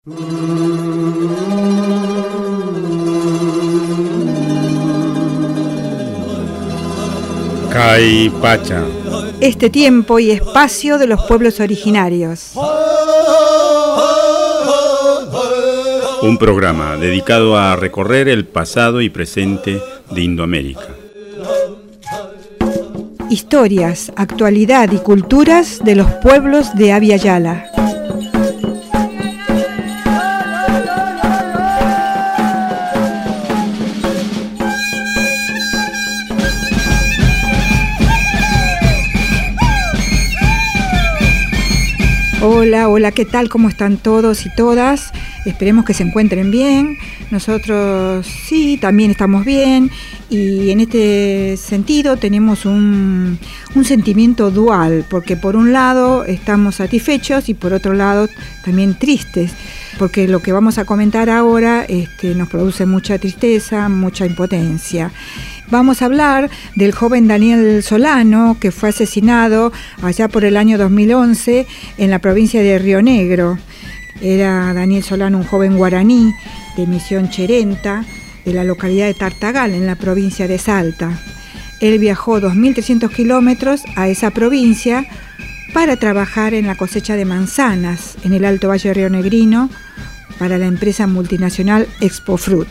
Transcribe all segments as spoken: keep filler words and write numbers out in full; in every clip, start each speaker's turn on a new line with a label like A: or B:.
A: Caipacha.
B: Este tiempo y espacio de los pueblos originarios.
A: Un programa dedicado a recorrer el pasado y presente de Indoamérica.
B: Historias, actualidad y culturas de los pueblos de Abya Yala. Hola, hola, ¿qué tal? ¿Cómo están todos y todas? Esperemos que se encuentren bien. Nosotros sí, también estamos bien. Y en este sentido tenemos un, un sentimiento dual, porque por un lado estamos satisfechos y por otro lado también tristes, porque lo que vamos a comentar ahora este, nos produce mucha tristeza, mucha impotencia. Vamos a hablar del joven Daniel Solano, que fue asesinado allá por el año dos mil once en la provincia de Río Negro. Era Daniel Solano un joven guaraní de Misión Cherenta, de la localidad de Tartagal, en la provincia de Salta. Él viajó dos mil trescientos kilómetros a esa provincia para trabajar en la cosecha de manzanas en el Alto Valle rionegrino para la empresa multinacional Expofruit.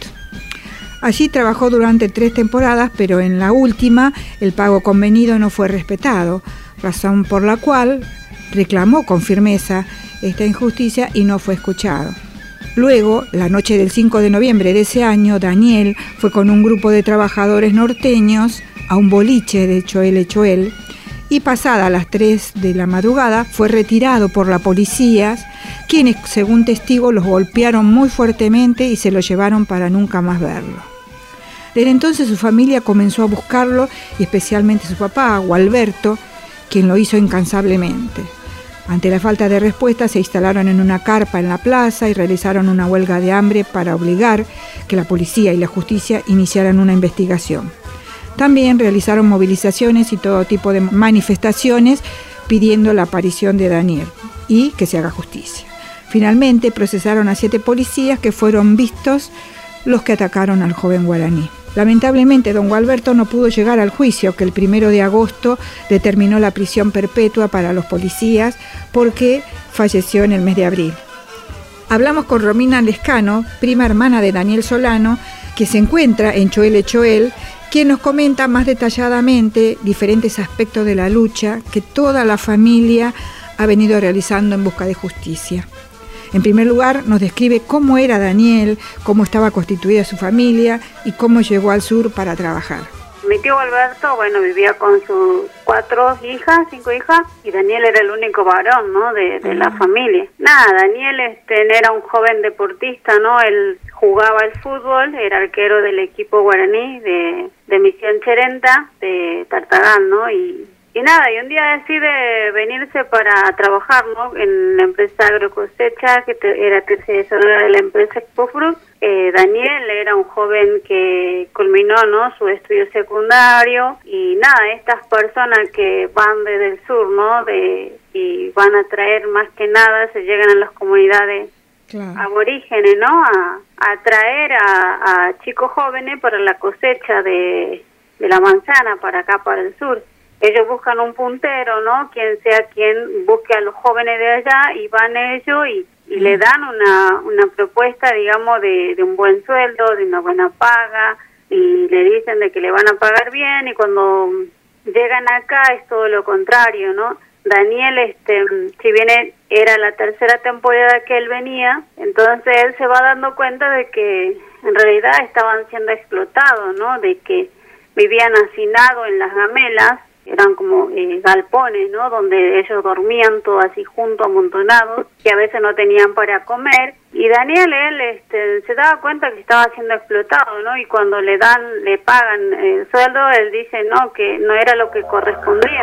B: Allí trabajó durante tres temporadas, pero en la última el pago convenido no fue respetado, razón por la cual reclamó con firmeza esta injusticia y no fue escuchado. Luego, la noche del cinco de noviembre de ese año, Daniel fue con un grupo de trabajadores norteños a un boliche de Choel Choel y pasada las tres de la madrugada fue retirado por la policía, quienes, según testigos, los golpearon muy fuertemente y se lo llevaron para nunca más verlo. Desde entonces su familia comenzó a buscarlo y especialmente su papá, Gualberto, quien lo hizo incansablemente. Ante la falta de respuesta se instalaron en una carpa en la plaza y realizaron una huelga de hambre para obligar que la policía y la justicia iniciaran una investigación. También realizaron movilizaciones y todo tipo de manifestaciones pidiendo la aparición de Daniel y que se haga justicia. Finalmente procesaron a siete policías que fueron vistos los que atacaron al joven guaraní. Lamentablemente, don Gualberto no pudo llegar al juicio que el primero de agosto determinó la prisión perpetua para los policías porque falleció en el mes de abril. Hablamos con Romina Lescano, prima hermana de Daniel Solano, que se encuentra en Choel Choel, quien nos comenta más detalladamente diferentes aspectos de la lucha que toda la familia ha venido realizando en busca de justicia. En primer lugar, nos describe cómo era Daniel, cómo estaba constituida su familia y cómo llegó al sur para trabajar.
C: Mi tío Alberto, bueno, vivía con sus cuatro hijas, cinco hijas, y Daniel era el único varón, ¿no?, de, de la familia. Nada, Daniel este, era un joven deportista, ¿no? Él jugaba el fútbol, era arquero del equipo guaraní de, de Misión Cherenta, de Tartagal, ¿no? Y Y nada, y un día decide venirse para trabajar, ¿no?, en la empresa agrocosecha, que te, era tercerizadora de la empresa Expofruit. Eh, Daniel era un joven que culminó, ¿no?, su estudio secundario, y nada, estas personas que van desde el sur, ¿no?, de, y van a traer más que nada, se llegan a las comunidades claro. aborígenes, ¿no?, a, a traer a, a chicos jóvenes para la cosecha de, de la manzana para acá, para el sur. Ellos buscan un puntero, ¿no?, quien sea quien busque a los jóvenes de allá, y van ellos y, y le dan una una propuesta, digamos, de, de un buen sueldo, de una buena paga, y le dicen de que le van a pagar bien, y cuando llegan acá es todo lo contrario, ¿no? Daniel, este, si bien era la tercera temporada que él venía, entonces él se va dando cuenta de que en realidad estaban siendo explotados, ¿no?, de que vivían hacinados en las gamelas. Eran como eh, galpones, ¿no?, donde ellos dormían todos así juntos, amontonados, que a veces no tenían para comer. Y Daniel, él este, se daba cuenta que estaba siendo explotado, ¿no? Y cuando le dan, le pagan el sueldo, él dice, no, que no era lo que correspondía.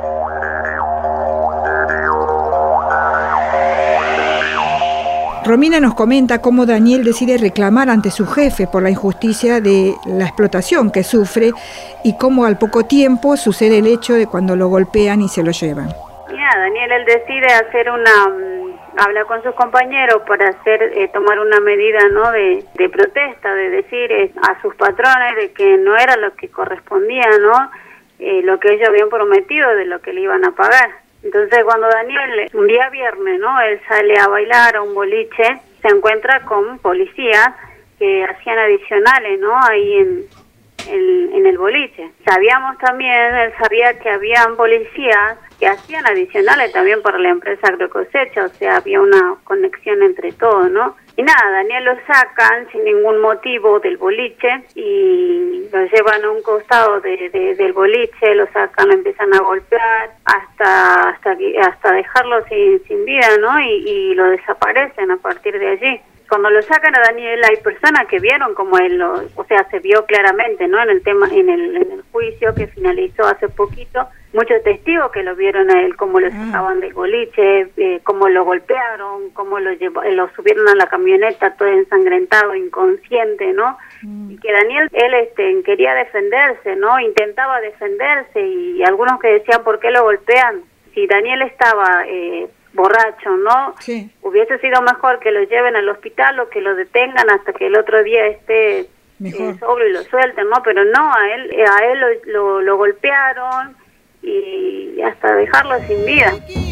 B: Romina nos comenta cómo Daniel decide reclamar ante su jefe por la injusticia de la explotación que sufre y cómo al poco tiempo sucede el hecho de cuando lo golpean y se lo llevan.
C: Ya, Daniel, él decide hacer una habla con sus compañeros para hacer eh, tomar una medida, ¿no?, de, de protesta, de decir eh, a sus patrones de que no era lo que correspondía, ¿no?, eh, lo que ellos habían prometido de lo que le iban a pagar. Entonces cuando Daniel, un día viernes, ¿no?, él sale a bailar a un boliche, se encuentra con policías que hacían adicionales, ¿no?, ahí en, en, en el boliche. Sabíamos también, él sabía que habían policías que hacían adicionales también para la empresa Agrocosecha, o sea, había una conexión entre todos, ¿no? Y nada, Daniel lo sacan sin ningún motivo del boliche y lo llevan a un costado de, de, del boliche, lo sacan, lo empiezan a golpear hasta hasta hasta dejarlo sin, sin vida, ¿no? Y, y lo desaparecen a partir de allí. Cuando lo sacan a Daniel hay personas que vieron como él, lo, o sea, se vio claramente, ¿no?, en el tema, en el, en el juicio que finalizó hace poquito, muchos testigos que lo vieron a él, cómo lo sacaban del boliche, eh, cómo lo golpearon, cómo lo llevó, eh, lo subieron a la camioneta todo ensangrentado, inconsciente, ¿no? Mm. Y que Daniel, él este, quería defenderse, ¿no? Intentaba defenderse y algunos que decían, ¿por qué lo golpean? Si Daniel estaba eh, borracho, ¿no? Sí. Hubiese sido mejor que lo lleven al hospital o que lo detengan hasta que el otro día esté eh, sobrio y lo suelten, ¿no? Pero no, a él, a él lo, lo, lo golpearon y hasta dejarlo sin vida.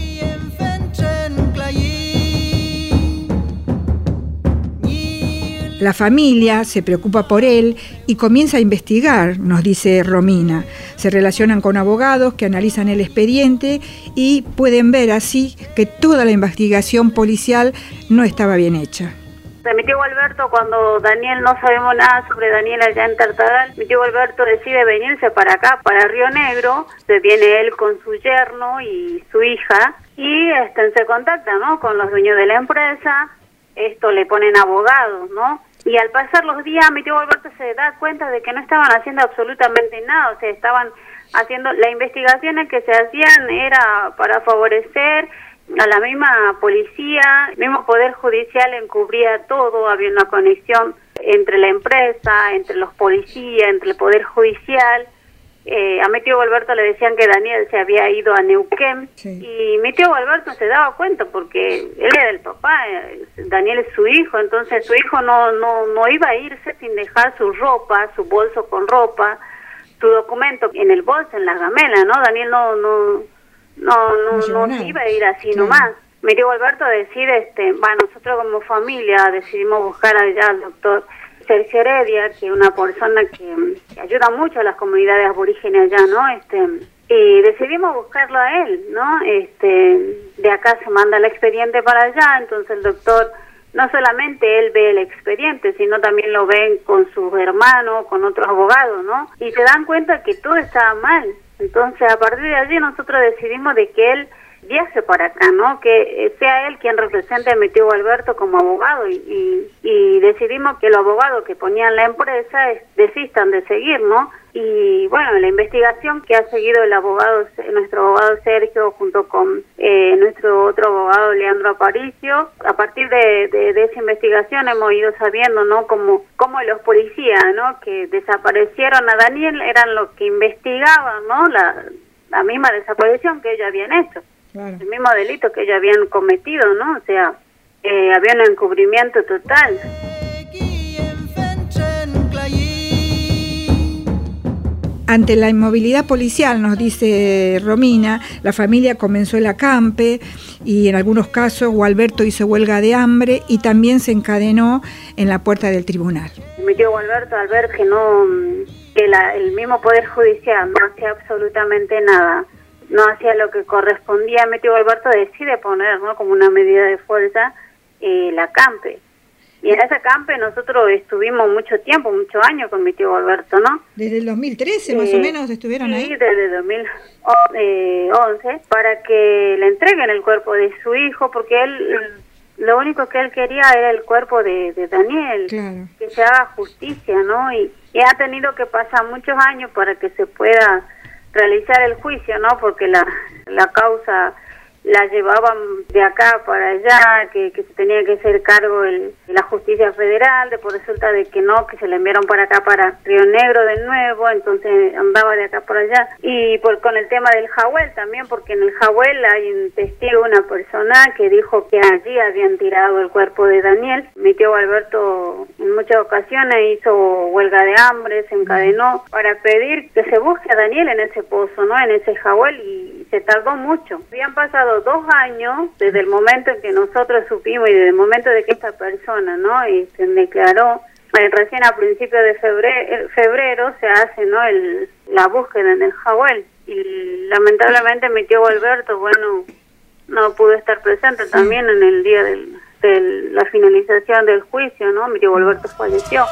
B: La familia se preocupa por él y comienza a investigar, nos dice Romina. Se relacionan con abogados que analizan el expediente y pueden ver así que toda la investigación policial no estaba bien hecha.
C: Mi tío Alberto, cuando Daniel, no sabemos nada sobre Daniel allá en Tartagal, mi tío Alberto decide venirse para acá, para Río Negro. Se viene él con su yerno y su hija y este, se contacta, ¿no?, con los dueños de la empresa. Esto le ponen abogados, ¿no? Y al pasar los días, mi tío Alberto se da cuenta de que no estaban haciendo absolutamente nada, o sea, estaban haciendo, las investigaciones que se hacían era para favorecer a la misma policía, el mismo Poder Judicial encubría todo, había una conexión entre la empresa, entre los policías, entre el Poder Judicial. Eh, a mi tío Alberto le decían que Daniel se había ido a Neuquén, sí. Y mi tío Alberto se daba cuenta porque él era el papá, eh, Daniel es su hijo, entonces su hijo no no no iba a irse sin dejar su ropa, su bolso con ropa, su documento en el bolso, en las gamelas, ¿no? Daniel no no no no, no, no se iba a ir así, claro, nomás. Mi tío Alberto decide, este, bueno, nosotros como familia decidimos buscar allá al doctor Sergio Heredia, que es una persona que, que ayuda mucho a las comunidades aborígenes allá, ¿no? Este, y decidimos buscarlo a él, ¿no? Este, de acá se manda el expediente para allá, entonces el doctor, no solamente él ve el expediente, sino también lo ven con sus hermanos, con otros abogados, ¿no? Y se dan cuenta que todo estaba mal. Entonces, a partir de allí nosotros decidimos de que él viaje para acá, ¿no? Que sea él quien represente a mi tío Alberto como abogado y, y, y decidimos que los abogados que ponían la empresa es, desistan de seguir, ¿no? Y bueno, la investigación que ha seguido el abogado, nuestro abogado Sergio, junto con eh, nuestro otro abogado Leandro Aparicio, a partir de, de, de esa investigación hemos ido sabiendo, ¿no?, cómo, cómo los policías, ¿no?, que desaparecieron a Daniel eran los que investigaban, ¿no?, la, la misma desaparición que ellos habían hecho. Claro. El mismo delito que ellos habían cometido, ¿no? O sea, eh, había un encubrimiento total.
B: Ante la inmovilidad policial, nos dice Romina, la familia comenzó el acampe y en algunos casos Gualberto hizo huelga de hambre y también se encadenó en la puerta del tribunal.
C: Mi tío Gualberto, al ver que no, que la, el mismo Poder Judicial no hacía absolutamente nada, no hacía lo que correspondía, mi tío Alberto decide poner, ¿no?, como una medida de fuerza eh, la acampe. Y en ese acampe nosotros estuvimos mucho tiempo, muchos años con mi tío Alberto, ¿no?
B: Desde el dos mil trece eh, más o menos estuvieron
C: sí,
B: ahí.
C: Sí, desde dos mil once, para que le entreguen el cuerpo de su hijo, porque él, lo único que él quería era el cuerpo de, de Daniel, claro, que se haga justicia, ¿no? Y, y ha tenido que pasar muchos años para que se pueda realizar el juicio, ¿no? Porque la, la causa la llevaban de acá para allá, que, que se tenía que hacer cargo el, la justicia federal, después resulta de que no, que se la enviaron para acá, para Río Negro de nuevo, entonces andaba de acá para allá. Y por, con el tema del Jahuel también, porque en el Jahuel hay un testigo, una persona que dijo que allí habían tirado el cuerpo de Daniel. Mi tío Alberto en muchas ocasiones hizo huelga de hambre, se encadenó para pedir que se busque a Daniel en ese pozo, ¿no? En ese Jahuel, y se tardó mucho. Habían pasado dos años desde el momento en que nosotros supimos y desde el momento de que esta persona, ¿no? Y se declaró, eh, recién a principios de febrero, febrero se hace, ¿no? El, la búsqueda en el Jahuel, y lamentablemente mi tío Alberto, bueno, no pudo estar presente también en el día del, de la finalización del juicio, ¿no? Mi tío Alberto falleció.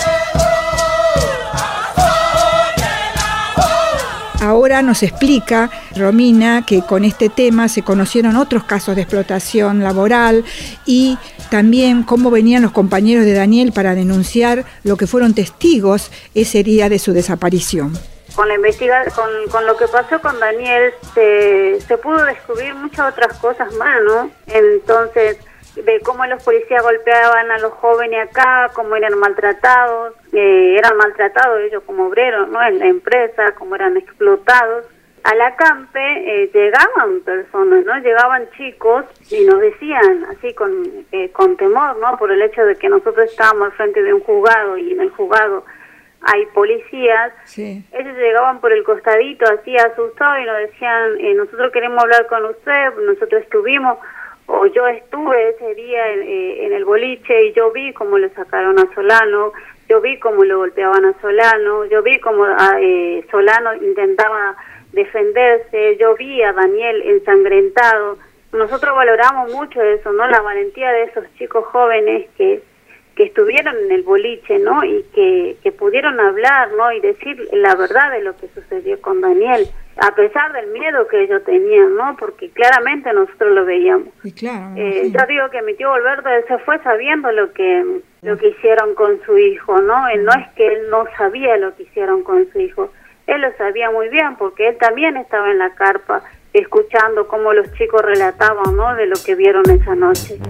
B: Ahora nos explica Romina que con este tema se conocieron otros casos de explotación laboral y también cómo venían los compañeros de Daniel para denunciar lo que fueron testigos ese día de su desaparición.
C: Con la investigación, con, con lo que pasó con Daniel, se, se pudo descubrir muchas otras cosas más, ¿no? Entonces, de cómo los policías golpeaban a los jóvenes acá, cómo eran maltratados, eh, eran maltratados ellos como obreros, ¿no? En la empresa, cómo eran explotados. A la campe eh, llegaban personas, ¿no? Llegaban chicos y nos decían, así con, eh, con temor, ¿no? Por el hecho de que nosotros estábamos al frente de un juzgado y en el juzgado hay policías, sí. Ellos llegaban por el costadito así asustados y nos decían, eh, nosotros queremos hablar con usted, nosotros estuvimos, o yo estuve ese día en, eh, en el boliche y yo vi cómo le sacaron a Solano, yo vi cómo lo golpeaban a Solano, yo vi cómo eh, Solano intentaba defenderse, yo vi a Daniel ensangrentado. Nosotros valoramos mucho eso, ¿no? La valentía de esos chicos jóvenes que que estuvieron en el boliche, ¿no? Y que, que pudieron hablar, ¿no? Y decir la verdad de lo que sucedió con Daniel, a pesar del miedo que ellos tenían, ¿no? Porque claramente nosotros lo veíamos.
B: Sí, claro,
C: eh,
B: sí.
C: Yo digo que mi tío Alberto se fue sabiendo lo que lo que hicieron con su hijo, ¿no? Él, no es que él no sabía lo que hicieron con su hijo, él lo sabía muy bien porque él también estaba en la carpa escuchando cómo los chicos relataban, ¿no? De lo que vieron esa noche.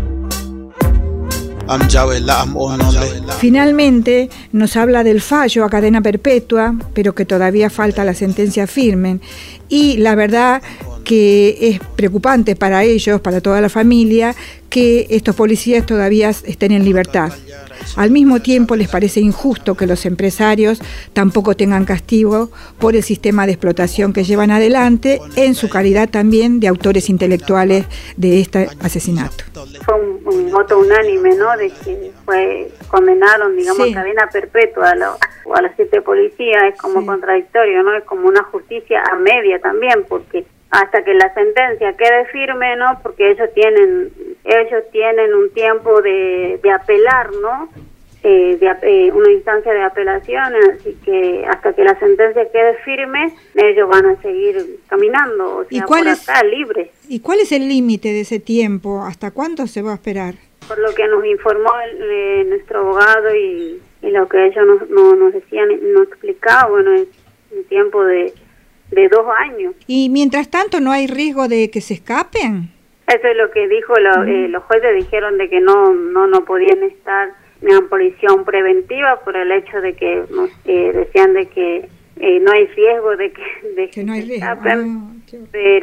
B: Finalmente nos habla del fallo a cadena perpetua, pero que todavía falta la sentencia firme. Y la verdad que es preocupante para ellos, para toda la familia, que estos policías todavía estén en libertad. Al mismo tiempo les parece injusto que los empresarios tampoco tengan castigo por el sistema de explotación que llevan adelante en su calidad también de autores intelectuales de este asesinato.
C: Fue un, un voto unánime, ¿no? De que fue condenaron, digamos, sí. cadena perpetua a, lo, a los siete policías. Es como sí. contradictorio, ¿no? Es como una justicia a media también, porque hasta que la sentencia quede firme, ¿no? Porque ellos tienen ellos tienen un tiempo de, de apelar, ¿no? Eh, de, eh, una instancia de apelación, así que hasta que la sentencia quede firme, ellos van a seguir caminando, o sea,
B: ¿Y cuál
C: por
B: es,
C: acá, libres.
B: ¿Y cuál es el límite de ese tiempo? ¿Hasta cuándo se va a esperar?
C: Por lo que nos informó el, eh, nuestro abogado y, y lo que ellos nos, no, nos decían, nos explicaba, bueno, es un tiempo de, de dos años.
B: ¿Y mientras tanto no hay riesgo de que se escapen?
C: Eso es lo que dijo, lo, mm. eh, los jueces dijeron de que no, no, no podían estar en prisión preventiva por el hecho de que nos eh, decían de que eh, no hay riesgo de que, de
B: que no hay riesgo.
C: escapen,
B: Ah,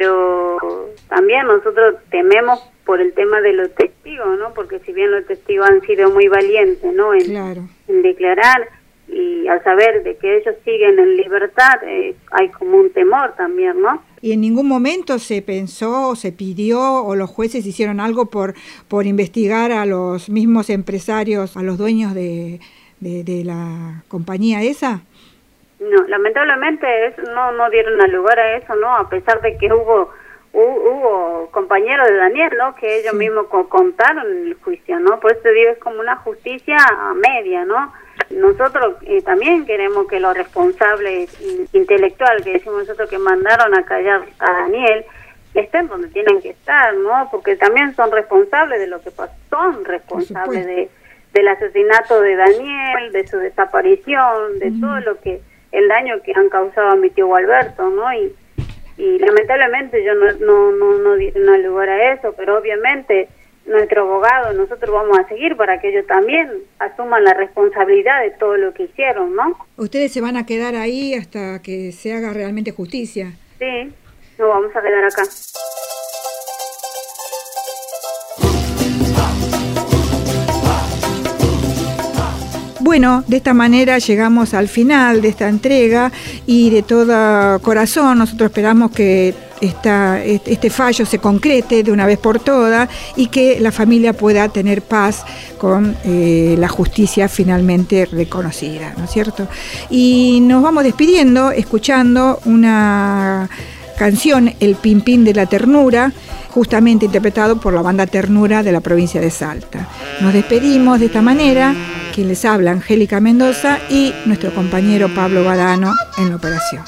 C: pero también nosotros tememos por el tema de los testigos, ¿no? Porque si bien los testigos han sido muy valientes, ¿no? En,
B: claro.
C: en declarar, y al saber de que ellos siguen en libertad, eh, hay como un temor también, ¿no?
B: ¿Y en ningún momento se pensó, se pidió o los jueces hicieron algo por por investigar a los mismos empresarios, a los dueños de, de, de la compañía esa?
C: No, lamentablemente es, no no dieron lugar a eso, ¿no? A pesar de que hubo hubo, hubo compañeros de Daniel, ¿no? Que ellos sí. mismos contaron en el juicio, ¿no? Por eso digo, es como una justicia a media, ¿no? Nosotros eh, también queremos que los responsables intelectuales, que decimos nosotros, que mandaron a callar a Daniel, estén donde tienen que estar, ¿no? Porque también son responsables de lo que pasó, son responsables de del asesinato de Daniel, de su desaparición, de uh-huh. todo lo que, el daño que han causado a mi tío Alberto, ¿no? Y y lamentablemente yo no, no, no, no di no lugar a eso, pero obviamente nuestro abogado, nosotros vamos a seguir para que ellos también asuman la responsabilidad de todo lo que hicieron, ¿no?
B: Ustedes se van a quedar ahí hasta que se haga realmente justicia.
C: Sí, nos vamos a quedar acá.
B: Bueno, de esta manera llegamos al final de esta entrega y de todo corazón nosotros esperamos que esta, este fallo se concrete de una vez por todas y que la familia pueda tener paz con eh, la justicia finalmente reconocida, ¿no es cierto? Y nos vamos despidiendo escuchando una canción, El Pimpín de la Ternura, justamente interpretado por la banda Ternura de la provincia de Salta. Nos despedimos de esta manera. Quien les habla, Angélica Mendoza, y nuestro compañero Pablo Badano en la operación.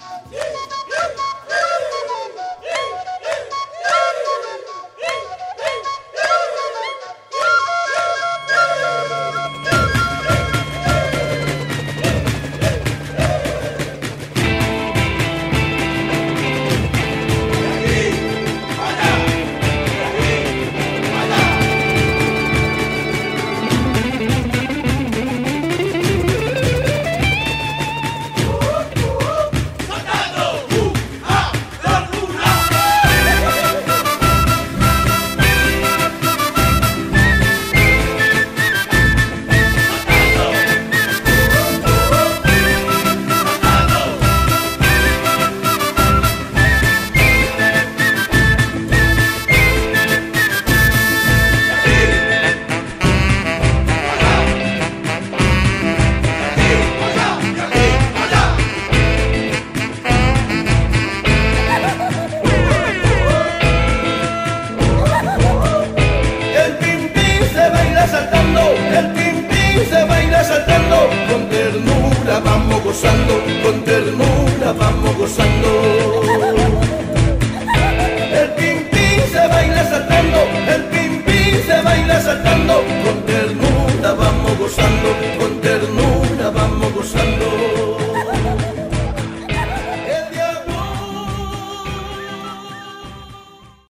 D: Gozando, con ternura vamos gozando. El pimpín se baila saltando, el pimpín se baila saltando, con ternura vamos gozando, con ternura.